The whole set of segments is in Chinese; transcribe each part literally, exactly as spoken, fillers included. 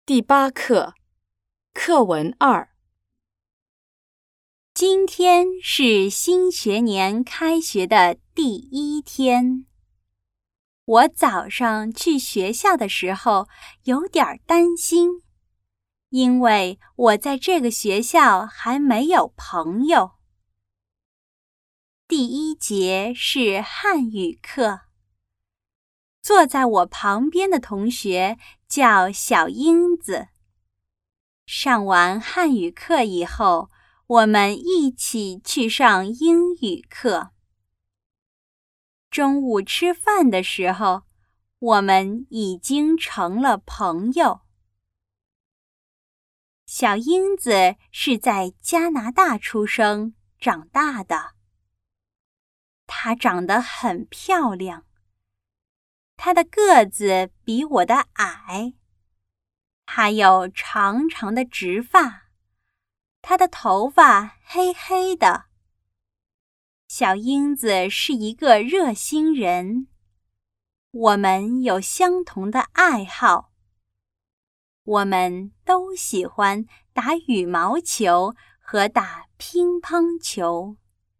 第八课，课文二。 今天是新学年开学的第一天。我早上去学校的时候有点担心，因为我在这个学校还没有朋友。第一节是汉语课，坐在我旁边的同学叫小英子。上完汉语课以后，我们一起去上英语课。中午吃饭的时候，我们已经成了朋友。小英子是在加拿大出生长大的。她长得很漂亮，她的个子比我的矮。她有长长的直发，她的头发黑黑的。小英子是一个热心人，我们有相同的爱好。我们都喜欢打羽毛球和打乒乓球。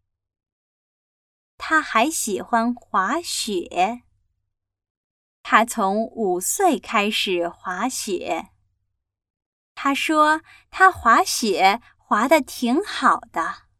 她还喜欢滑雪。她从五岁开始滑雪。她说她滑雪滑得挺好的。